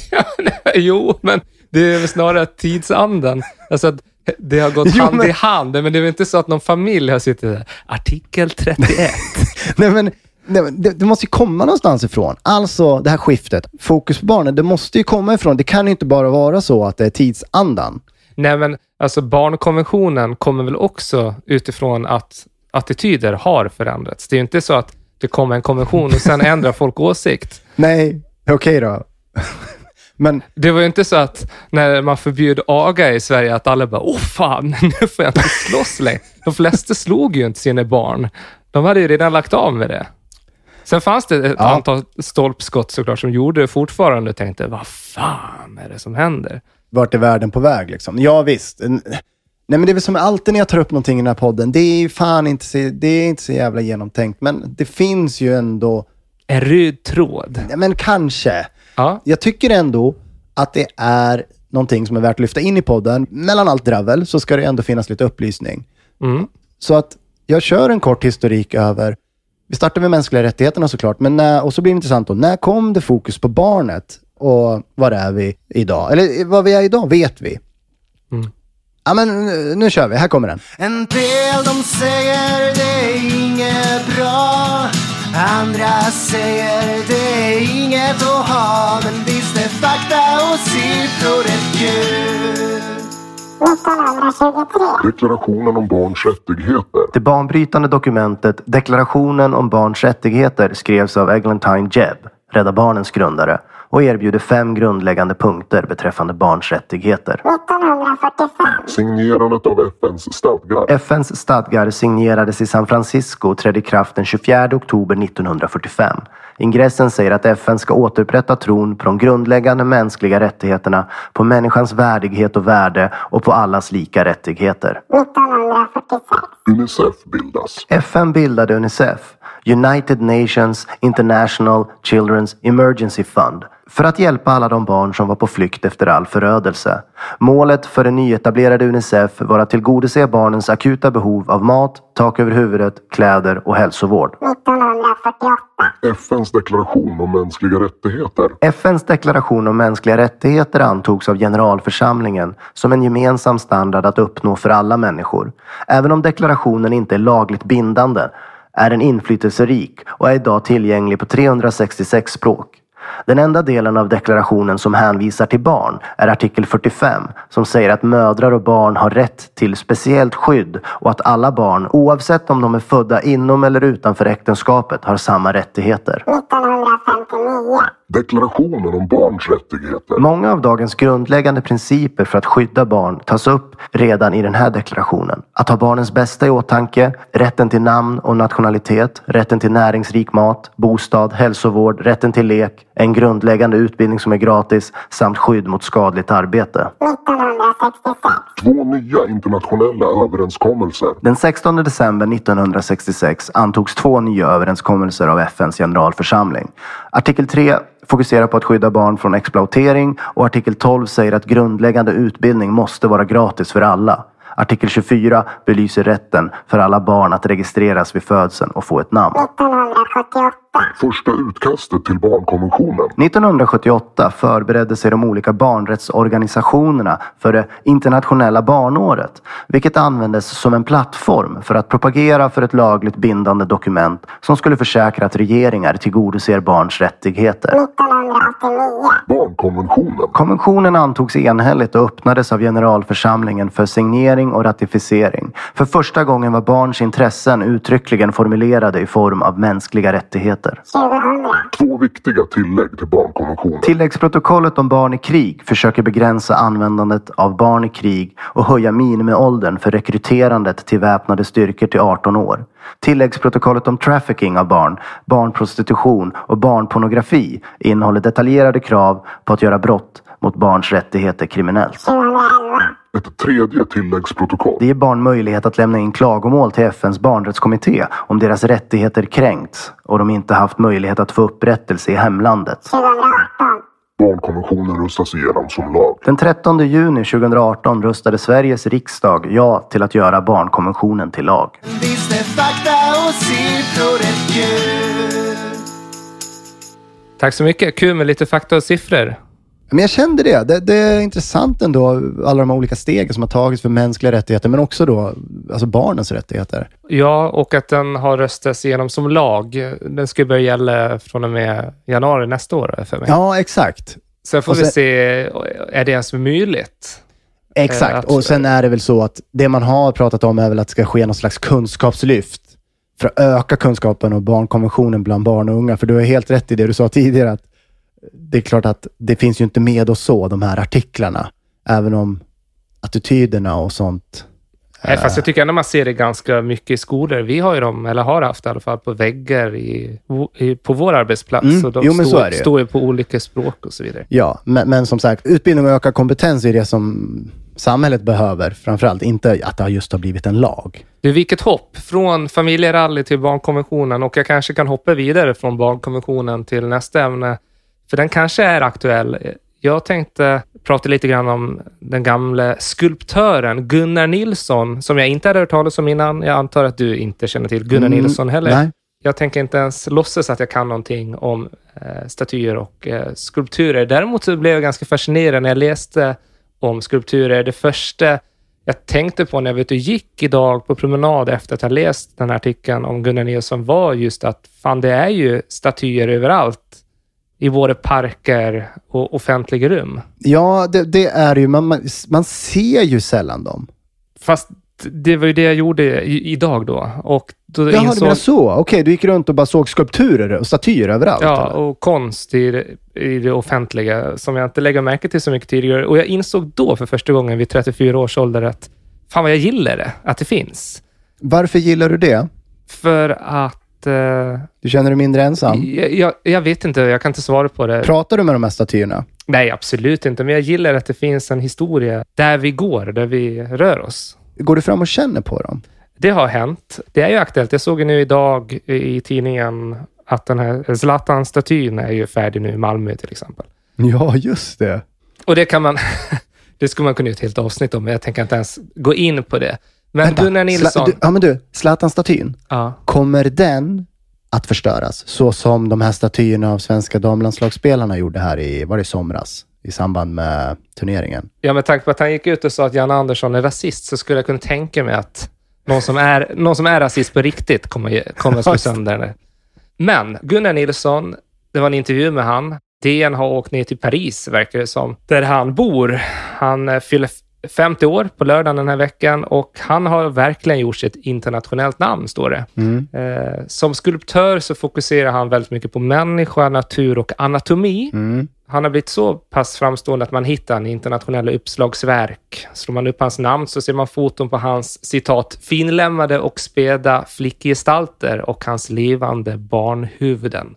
F: Jo, men det är väl snarare tidsandan. Alltså att det har gått hand i hand. Men det är väl inte så att någon familj har suttit där. Artikel 31.
E: Nej, men det måste ju komma någonstans ifrån. Alltså det här skiftet, fokus på barnen, det måste ju komma ifrån. Det kan ju inte bara vara så att det är tidsandan.
F: Nej, men alltså barnkonventionen kommer väl också utifrån att attityder har förändrats. Det är ju inte så att det kommer en konvention och sen ändrar folk åsikt.
E: Nej, okej då. Men
F: det var ju inte så att när man förbjöd aga i Sverige att alla bara, fan, nu får jag inte slåss längre. De flesta slog ju inte sina barn. De hade ju redan lagt av med det. Sen fanns det ett antal stolpskott såklart som gjorde det fortfarande och tänkte, vad fan är det som händer?
E: Vart är världen på väg liksom? Ja visst. Nej, men det är väl som alltid när jag tar upp någonting i den här podden. Det är fan inte så jävla genomtänkt. Men det finns ju ändå...
F: En röd tråd.
E: Nej, men kanske.
F: Ja.
E: Jag tycker ändå att det är någonting som är värt att lyfta in i podden. Mellan allt dravel så ska det ändå finnas lite upplysning.
F: Mm.
E: Så att jag kör en kort historik över... Vi startar med mänskliga rättigheterna såklart. Men och så blir det intressant då. När kom det fokus på barnet? Och var är vi idag? Eller vad vi är idag vet vi.
F: Mm.
E: Ja, men nu kör vi. Här kommer den.
J: En del de säger det är inget bra. Andra säger det är inget att ha. Men visst är fakta och siffror ett kul.
K: 1923. Deklarationen om barns rättigheter.
E: Det banbrytande dokumentet Deklarationen om barns rättigheter skrevs av Eglantine Jebb, Rädda Barnens grundare, och erbjuder 5 grundläggande punkter beträffande barns rättigheter.
K: 1945. Signerandet av FNs stadgar.
E: FNs stadgar signerades i San Francisco och trädde i kraft den 24 oktober 1945. Ingressen säger att FN ska återupprätta tron på de grundläggande mänskliga rättigheterna, på människans värdighet och värde och på allas lika rättigheter.
K: 1946. UNICEF bildas.
E: FN bildade UNICEF, United Nations International Children's Emergency Fund, för att hjälpa alla de barn som var på flykt efter all förödelse. Målet för det nyetablerade UNICEF var att tillgodose barnens akuta behov av mat, tak över huvudet, kläder och hälsovård.
K: 1948. FNs deklaration om mänskliga rättigheter.
E: FNs deklaration om mänskliga rättigheter antogs av generalförsamlingen som en gemensam standard att uppnå för alla människor. Även om deklarationen inte är lagligt bindande är den inflytelserik och är idag tillgänglig på 366 språk. Den enda delen av deklarationen som hänvisar till barn är artikel 45 som säger att mödrar och barn har rätt till speciellt skydd och att alla barn, oavsett om de är födda inom eller utanför äktenskapet, har samma rättigheter.
K: 1959. Deklarationen om barns rättigheter.
E: Många av dagens grundläggande principer för att skydda barn tas upp redan i den här deklarationen. Att ha barnens bästa i åtanke, rätten till namn och nationalitet, rätten till näringsrik mat, bostad, hälsovård, rätten till lek, en grundläggande utbildning som är gratis samt skydd mot skadligt arbete.
K: 1966. 2 nya internationella överenskommelser.
E: Den 16 december 1966 antogs 2 nya överenskommelser av FNs generalförsamling. Artikel 3 fokuserar på att skydda barn från exploatering och artikel 12 säger att grundläggande utbildning måste vara gratis för alla. Artikel 24 belyser rätten för alla barn att registreras vid födseln och få ett namn.
K: 1978. Första utkastet till barnkonventionen.
E: 1978 förberedde sig de olika barnrättsorganisationerna för det internationella barnåret, vilket användes som en plattform för att propagera för ett lagligt bindande dokument som skulle försäkra att regeringar tillgodoser barns rättigheter.
K: 1989. Barnkonventionen.
E: Konventionen antogs enhälligt och öppnades av generalförsamlingen för signering och ratificering. För första gången var barns intressen uttryckligen formulerade i form av mänskliga rättigheter.
K: 2000. 2 viktiga tillägg till barnkonventionen.
E: Tilläggsprotokollet om barn i krig försöker begränsa användandet av barn i krig och höja minimiåldern för rekryterandet till väpnade styrkor till 18 år. Tilläggsprotokollet om trafficking av barn, barnprostitution och barnpornografi innehåller detaljerade krav på att göra brott mot barns rättigheter kriminellt.
K: 2011. Ett tredje tilläggsprotokoll.
E: Det ger barn möjlighet att lämna in klagomål till FNs barnrättskommitté om deras rättigheter kränkts och de inte haft möjlighet att få upprättelse i hemlandet.
K: 2018. Barnkonventionen röstas igenom som lag.
E: Den 13 juni 2018 röstade Sveriges riksdag ja till att göra barnkonventionen till lag.
J: Visst är fakta och siffror ett kul.
F: Tack så mycket. Kul med lite fakta och siffror.
E: Men jag kände det. Det är intressant ändå, alla de olika stegen som har tagits för mänskliga rättigheter, men också då alltså barnens rättigheter.
F: Ja, och att den har röstats igenom som lag. Den ska börja gälla från och med januari nästa år för mig.
E: Ja, exakt.
F: Sen får vi se, är det ens möjligt?
E: Exakt, och sen är det väl så att det man har pratat om är väl att det ska ske någon slags kunskapslyft för att öka kunskapen om barnkonventionen bland barn och unga. För du har helt rätt i det du sa tidigare, att det är klart att det finns ju inte med och så, de här artiklarna. Även om attityderna och sånt.
F: Fast jag tycker ändå man ser det ganska mycket i skolor. Vi har ju dem, eller har haft i alla fall, på väggar på vår arbetsplats. Och de står ju på olika språk och så vidare.
E: Ja, men som sagt, utbildning och ökad kompetens är det som samhället behöver. Framförallt inte att det just har blivit en lag.
F: Du, vilket hopp från familjerally till barnkonventionen, och jag kanske kan hoppa vidare från barnkonventionen till nästa ämne, för den kanske är aktuell. Jag tänkte prata lite grann om den gamla skulptören Gunnar Nilsson, som jag inte hade hört talas om innan. Jag antar att du inte känner till Gunnar Nilsson heller.
E: Nej.
F: Jag tänker inte ens låtsas att jag kan någonting om statyer och skulpturer. Däremot så blev jag ganska fascinerad när jag läste om skulpturer. Det första jag tänkte på när jag gick idag på promenad efter att ha läst den här artikeln om Gunnar Nilsson var just att fan, det är ju statyer överallt i våra parker och offentliga rum. Ja,
E: det är ju, man ser ju sällan dem.
F: Fast det var ju det jag gjorde idag då. Och då
E: jaha, du menar så? Okej, du gick runt och bara såg skulpturer och statyer överallt?
F: Ja,
E: eller?
F: Och konst i det offentliga som jag inte lägger märke till så mycket tidigare. Och jag insåg då för första gången vid 34 års ålder att fan vad jag gillar det, att det finns.
E: Varför gillar du det?
F: För att...
E: du känner dig mindre ensam?
F: Jag vet inte, jag kan inte svara på det.
E: Pratar du med de här statyerna?
F: Nej, absolut inte. Men jag gillar att det finns en historia där vi går, där vi rör oss.
E: Går du fram och känner på dem?
F: Det har hänt. Det är ju aktuellt. Jag såg nu idag i tidningen att den här Zlatan-statyn är ju färdig nu i Malmö till exempel.
E: Ja, just det.
F: Och det kan man... det skulle man kunna göra ett helt avsnitt om, men jag tänker inte ens gå in på det. Men Gunnar Nilsson...
E: Zlatan-statyn.
F: Ja.
E: Kommer den att förstöras? Så som de här statyerna av svenska damlandslagsspelarna gjorde här i somras i samband med turneringen.
F: Ja, med tanke på att han gick ut och sa att Jan Andersson är rasist, så skulle jag kunna tänka mig att någon som är rasist på riktigt kommer att slå sönder det. Men Gunnar Nilsson, det var en intervju med han. DN har åkt ner till Paris, verkar det som, där han bor. Han fyller 50 år på lördagen den här veckan och han har verkligen gjort sitt internationellt namn, står det. Som skulptör så fokuserar han väldigt mycket på människa, natur och anatomi. Han har blivit så pass framstående att man hittar en internationella uppslagsverk. Slår man upp hans namn så ser man foton på hans, citat, finlämmade och späda flickgestalter och hans levande barnhuvuden.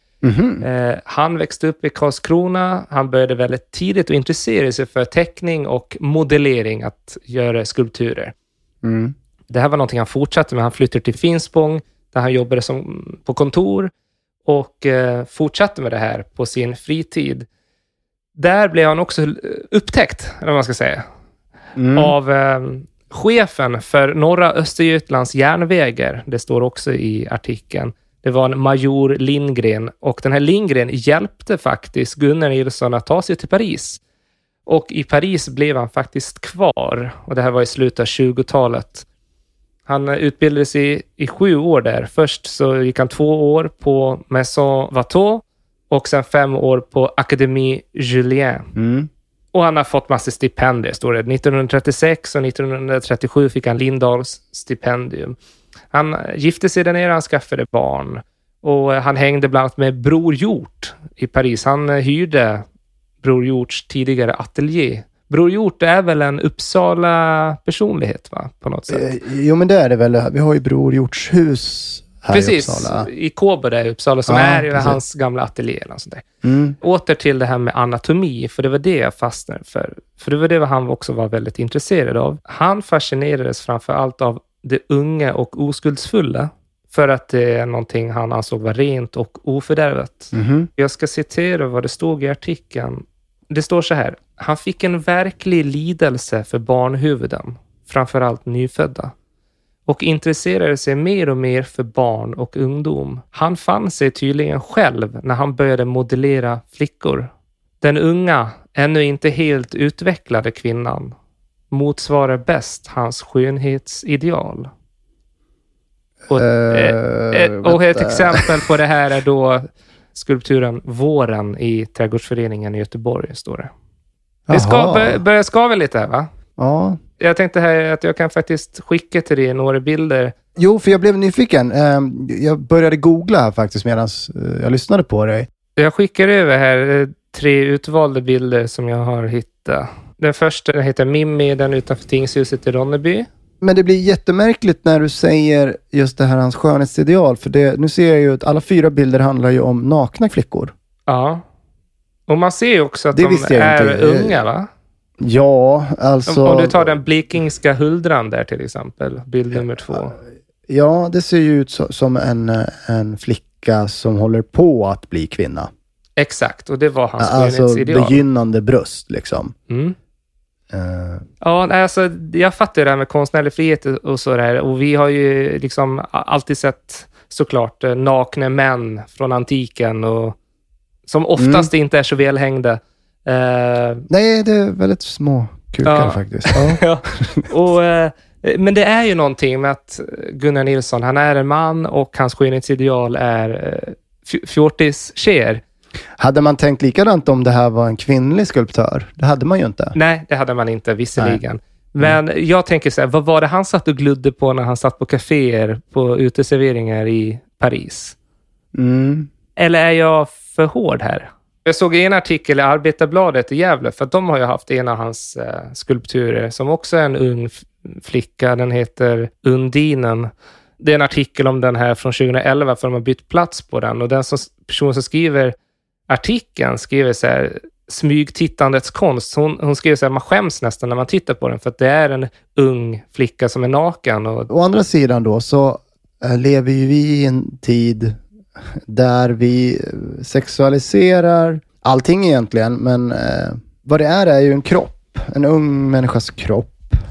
F: Han växte upp i Karlskrona. Han började väldigt tidigt att intressera sig för teckning och modellering, att göra skulpturer. Det här var någonting han fortsatte med. Han flyttade till Finspång där han jobbade på kontor och fortsatte med det här på sin fritid. Där blev han också upptäckt, eller vad man ska säga, av chefen för norra Östergötlands järnvägar. Det står också i artikeln. Det var en major Lindgren, och den här Lindgren hjälpte faktiskt Gunnar Nilsson att ta sig till Paris. Och i Paris blev han faktiskt kvar, och det här var i slutet av 20-talet. Han utbildade sig i 7 år där. Först så gick han 2 år på Maison Watteau och sen 5 år på Académie Julien. Och han har fått massa stipendier, står det. 1936 och 1937 fick han Lindahls stipendium. Han gifte sig där nere, han skaffade barn. Och han hängde bland annat med Bror Hjort i Paris. Han hyrde Bror Hjorts tidigare ateljé. Bror Hjort är väl en Uppsala personlighet, va? På något sätt.
E: Jo, men det är det väl. Vi har ju Bror Hjorts hus här i Uppsala.
F: I Kåbo där i Uppsala, som är hans gamla ateljé. Eller sånt där. Åter till det här med anatomi, för det var det jag fastnade för. För det var det han också var väldigt intresserad av. Han fascinerades framför allt av det unga och oskuldsfulla, för att det är någonting han ansåg var rent och ofördärvat. Jag ska citera vad det stod i artikeln. Det står så här: han fick en verklig lidelse för barnhuvuden, framförallt nyfödda, och intresserade sig mer och mer för barn och ungdom. Han fann sig tydligen själv när han började modellera flickor. Den unga, ännu inte helt utvecklade kvinnan motsvarar bäst hans skönhetsideal. Och ett exempel på det här är då skulpturen Våren i Trädgårdsföreningen i Göteborg, står det. Det ska börja skava lite här, va?
E: Ja.
F: Jag tänkte här att jag kan faktiskt skicka till dig några bilder.
E: Jo, för jag blev nyfiken. Jag började googla här faktiskt medan jag lyssnade på dig.
F: Jag skickar över här 3 utvalda bilder som jag har hittat. Den första heter Mimmi, den utanför tingshuset i Ronneby.
E: Men det blir jättemärkligt när du säger just det här hans skönhetsideal. För nu ser jag ju att alla 4 bilder handlar ju om nakna flickor.
F: Ja. Och man ser ju också att de är unga, va?
E: Ja, alltså...
F: Om du tar den blekingska huldran där till exempel, bild nummer 2.
E: Ja, det ser ju ut som en flicka som håller på att bli kvinna.
F: Exakt, och det var hans
E: skönhetsideal. Alltså begynnande bröst liksom.
F: Ja, alltså jag fattar det här med konstnärlig frihet och så där. Och vi har ju liksom alltid sett såklart nakna män från antiken och som oftast inte är så välhängda.
E: Nej, det är väldigt små kukar faktiskt. Ja.
F: Men det är ju någonting med att Gunnar Nilsson, han är en man och hans skönhetsideal är fjortis-tjejer.
E: Hade man tänkt likadant om det här var en kvinnlig skulptör? Det hade man ju inte.
F: Nej, det hade man inte, visserligen. Men jag tänker så här, vad var det han satt och gludde på när han satt på kaféer, på uteserveringar i Paris? Eller är jag för hård här? Jag såg en artikel i Arbetarbladet i Gävle, för att de har ju haft en av hans skulpturer som också är en ung flicka. Den heter Undinen. Det är en artikel om den här från 2011 för de har bytt plats på den. Och den person som skriver artikeln skriver så här: smygtittandets konst. Hon skriver så här, man skäms nästan när man tittar på den för att det är en ung flicka som är naken.
E: Å andra sidan då så lever ju vi i en tid där vi sexualiserar allting egentligen, men vad det är ju en kropp. En ung människas kropp.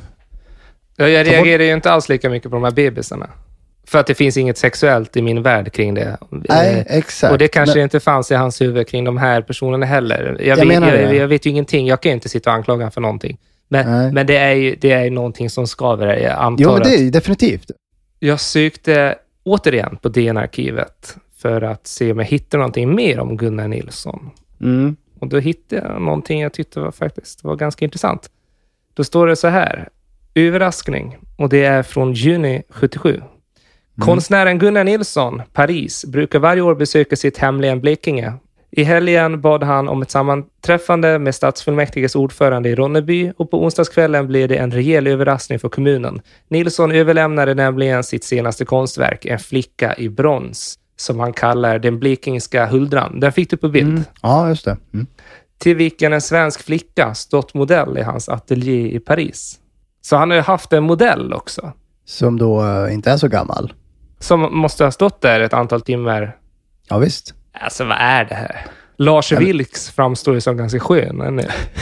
F: Jag reagerar ju inte alls lika mycket på de här bebisarna. För att det finns inget sexuellt i min värld kring det.
E: Nej, exakt.
F: Och det kanske inte fanns i hans huvud kring de här personerna heller. Jag vet ju ingenting. Jag kan inte sitta och anklaga för någonting. Men det är någonting som skaver, jag antar.
E: Jo, men det är definitivt.
F: Jag sökte återigen på DN-arkivet för att se om jag hittade någonting mer om Gunnar Nilsson. Och då hittade jag någonting jag tyckte var ganska intressant. Då står det så här: överraskning, och det är från juni 77. Konstnären Gunnar Nilsson, Paris, brukar varje år besöka sitt hemlän Blekinge. I helgen bad han om ett sammanträffande med stadsfullmäktiges ordförande i Ronneby, och på onsdagskvällen blev det en rejäl överraskning för kommunen. Nilsson överlämnade nämligen sitt senaste konstverk, en flicka i brons, som han kallar den blekingska huldran. Den fick du på bild.
E: Ja, just det.
F: Till vilken en svensk flicka stått modell i hans ateljé i Paris. Så han har ju haft en modell också.
E: Som då inte är så gammal.
F: Som måste ha stått där ett antal timmar.
E: Ja, visst.
F: Alltså, vad är det här? Lars Vilks framstår ju som ganska skön.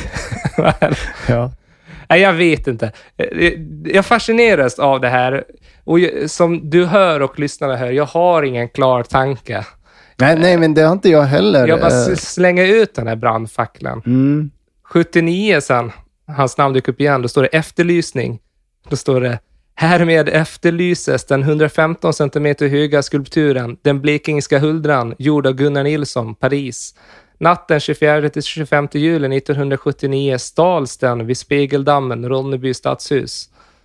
E: Ja.
F: Nej, jag vet inte. Jag fascineras av det här. Och som du hör och lyssnare hör, jag har ingen klar tanke.
E: Nej, men det har inte jag heller.
F: Jag bara slänger ut den här brandfacklan. 79 sen, hans namn dyker upp igen, då står det efterlysning. Då står det: härmed efterlyses den 115 cm höga skulpturen, den blekingska huldran, gjord av Gunnar Nilsson, Paris. Natten 24-25 juli 1979 stals den vid Spegeldammen, Ronneby stadshus.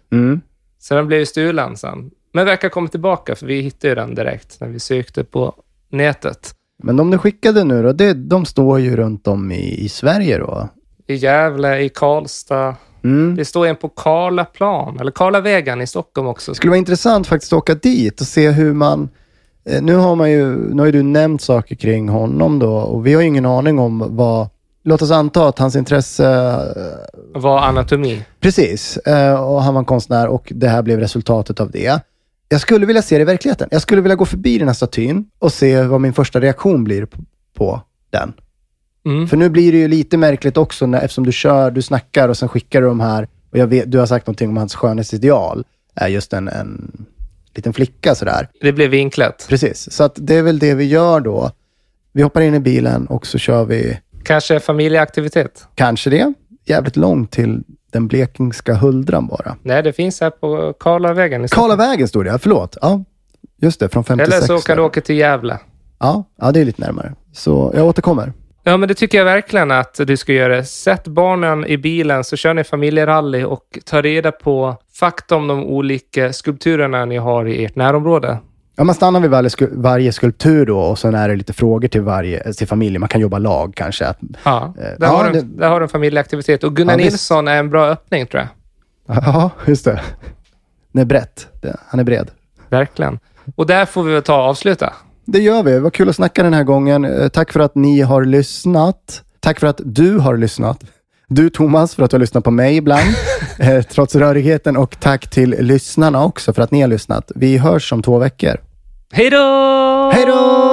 F: Så den blev ju stulen sen. Men verkar komma tillbaka, för vi hittade den direkt när vi sökte på nätet.
E: Men de du skickade nu då, de står ju runt om i Sverige då?
F: I Gävle, i Karlstad. Det står en på Karlaplan, eller Karlavägen i Stockholm också.
E: Det skulle vara intressant faktiskt att åka dit och se hur man... Nu har ju du nämnt saker kring honom då, och vi har ju ingen aning om vad... Låt oss anta att hans intresse...
F: var anatomi.
E: Precis, och han var en konstnär och det här blev resultatet av det. Jag skulle vilja se det i verkligheten. Jag skulle vilja gå förbi den här statyn och se vad min första reaktion blir på den. För nu blir det ju lite märkligt också eftersom du snackar och sen skickar du de här, och jag vet, du har sagt någonting om hans skönhetsideal är just en liten flicka sådär.
F: Det blev vinklat.
E: Precis, så att det är väl det vi gör då. Vi hoppar in i bilen och så kör vi...
F: Kanske familjeaktivitet.
E: Kanske det. Jävligt långt till den blekingska huldran bara.
F: Nej, det finns här på Karlavägen.
E: Karlavägen stod det, förlåt. Ja, just det, från 56.
F: Eller så kan du åka till Gävle.
E: Ja, det är lite närmare. Så jag återkommer.
F: Ja, men det tycker jag verkligen att du ska göra. Sätt barnen i bilen så kör ni familjerally och ta reda på fakta om de olika skulpturerna ni har i ert närområde.
E: Ja, man stannar vid varje skulptur då, och sen är det lite frågor till familjen. Man kan jobba lag kanske.
F: Ja, där har du en familjeaktivitet. Och Gunnar Nilsson är en bra öppning, tror jag.
E: Ja, just det. Det är brett. Han är bred.
F: Verkligen. Och där får vi väl avsluta.
E: Det gör vi. Vad kul att snacka den här gången. Tack för att ni har lyssnat. Tack för att du har lyssnat. Du Thomas för att du har lyssnat på mig ibland, trots rörigheten, och tack till lyssnarna också för att ni har lyssnat. Vi hörs om 2 veckor.
F: Hej då!
E: Hej då!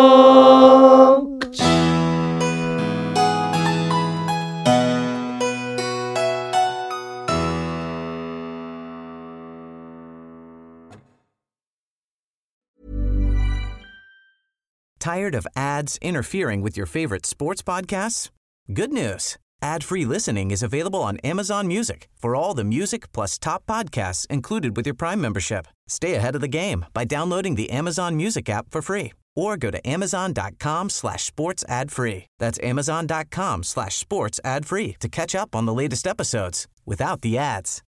B: Tired of ads interfering with your favorite sports podcasts? Good news. Ad-free listening is available on Amazon Music for all the music plus top podcasts included with your Prime membership. Stay ahead of the game by downloading the Amazon Music app for free or go to amazon.com/sports ad free. That's amazon.com/sports ad free to catch up on the latest episodes without the ads.